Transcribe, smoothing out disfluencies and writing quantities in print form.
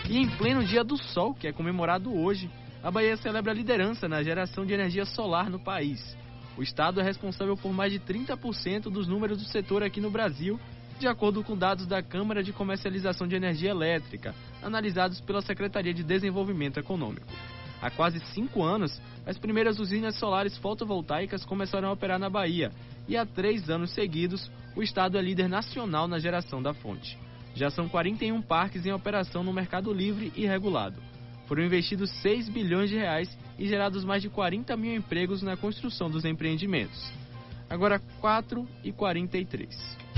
E em pleno Dia do Sol, que é comemorado hoje, a Bahia celebra a liderança na geração de energia solar no país. O estado é responsável por mais de 30% dos números do setor aqui no Brasil, de acordo com dados da Câmara de Comercialização de Energia Elétrica, analisados pela Secretaria de Desenvolvimento Econômico. Há quase 5 anos, as primeiras usinas solares fotovoltaicas começaram a operar na Bahia, e há 3 anos seguidos, o estado é líder nacional na geração da fonte. Já são 41 parques em operação no mercado livre e regulado. Foram investidos 6 bilhões de reais e gerados mais de 40 mil empregos na construção dos empreendimentos. Agora 4h43.